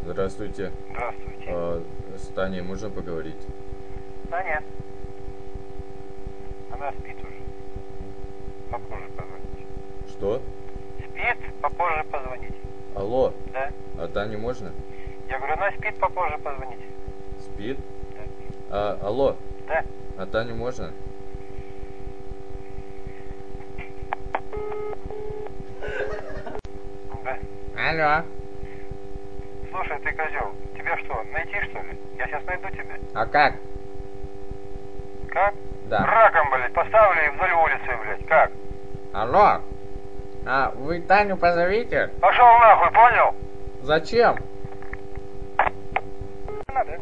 Здравствуйте. Здравствуйте. С Таней можно поговорить? Таня. Она спит уже. Попозже позвоните. Что? Спит, попозже позвоните. Алло, Да? а Тане можно? Я говорю, она спит, попозже позвоните. Спит? Да. Алло, Да? а Таню можно? Да. Алло. Слушай, ты козел, тебя что, найти что ли? Я сейчас найду тебя. А как? Как? Да. Раком, блядь, поставлю и вдоль улицы, блядь. Как? Алло. А вы Таню позовите? Пошел нахуй, понял? Зачем? Надо.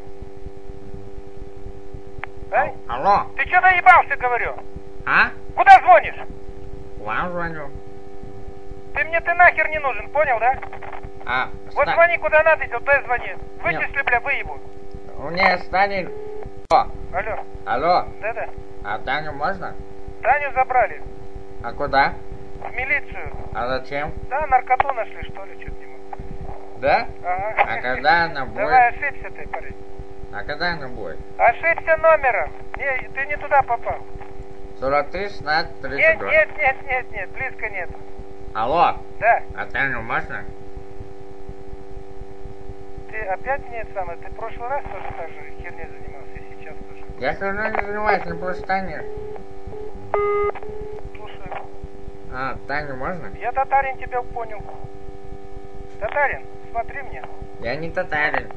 Да? Алло. Ты что доебался, говорю? А? Куда звонишь? Вам звоню. Ты нахер не нужен, понял, да? Вот звони куда надо, туда и звони. Вычисли, бля, выебу. У меня Станин. О, Алло. алло. Да-да. А Таню можно? Таню забрали. А куда? В милицию. А зачем? Да, наркоту нашли, что ли, что-то не могу. Да? Ага. А когда она будет? Давай, ошибся ты, парень. А когда она будет? Ошибся номером. Не, ты не туда попал. 43, 16, 32. Нет, близко нет. Алло. Да. А Таню можно? Ты опять мне это самое, ты в прошлый раз тоже так же херней занимался, и сейчас тоже. Я все равно не занимаюсь, не просто Таню. Слушаю. А, Таню можно? Я татарин тебя понял. Татарин, смотри мне. Я не татарин.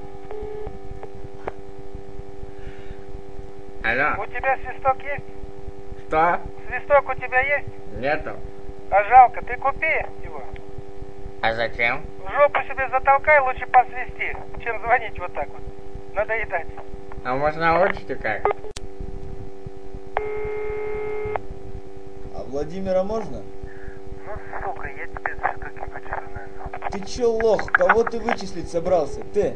Алло. У тебя свисток есть? Что? Свисток у тебя есть? Нету. А жалко, ты купи его. А зачем? В жопу себе затолкай, лучше посвисти, чем звонить вот так вот. Надоедать. А можно научите как? А Владимира можно? Ну, сука, я тебе все-таки вычислю, наверное. Ты чё, лох? Кого ты вычислить собрался? Ты?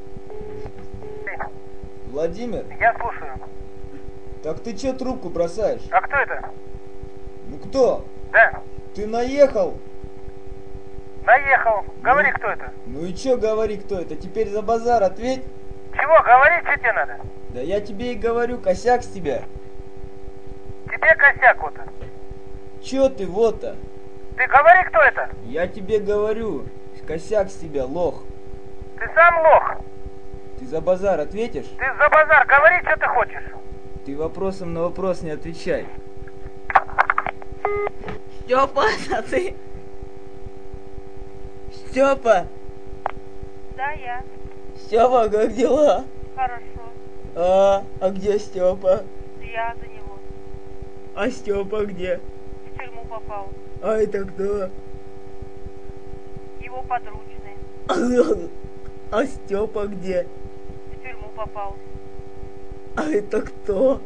Владимир? Я слушаю. Так ты чё трубку бросаешь? А кто это? Ну кто? Да, Ты наехал? наехал. Говори, кто это. Ну и чё говори, кто это? Теперь за базар ответь. Чего, говори, что тебе надо? Да я тебе и говорю, косяк с тебя. Тебе косяк вот. Чё ты вот-то? Ты говори, кто это. Я тебе говорю, косяк с тебя, лох. Ты сам лох. Ты за базар ответишь? Ты за базар, говори, что ты хочешь. Ты вопросом на вопрос не отвечай. Степа, а ты? Степа! Да, я. Степа, как дела? Хорошо. А где Степа? Я за него. А Степа где? В тюрьму попал. А это кто? Его подручный. А Степа где? В тюрьму попал. А это кто?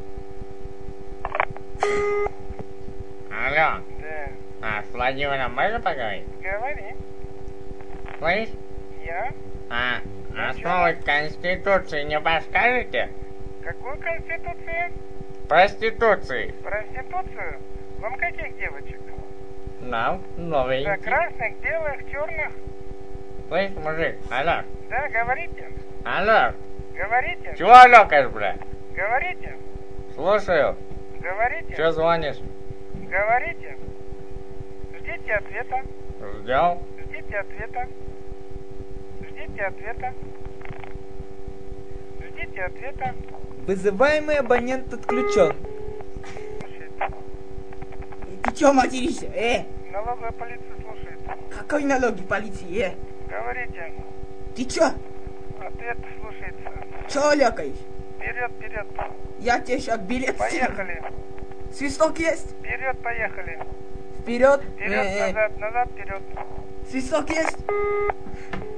Алло. Да. А с Владимиром можно поговорить? Говори. Слышь? Я? А основы Конституции не подскажете? Какую конституцию? Проституции. Проституцию? Вам каких девочек? Нам Да, новенький. красных, белых, черных? Слышь, мужик, алло. Да, говорите. Алло. Говорите. Чего алло, бля? Говорите. Слушаю. Говорите. Че звонишь? Говорите. Ждите ответа. Ждем. Ждите ответа. Ждите ответа. Ждите ответа. Вызываемый абонент отключен. Слушайте. Ты чё материшься? Налоговая полиция слушает. Какой налоги полиции? Говорите. Ты чё? Ответ слушается. Чё лекаешь? Вперед. Я тебе сейчас билет снял. Поехали. Свисток есть? Вперед, поехали. Вперед. Вперед, назад, вперед. Свисток есть?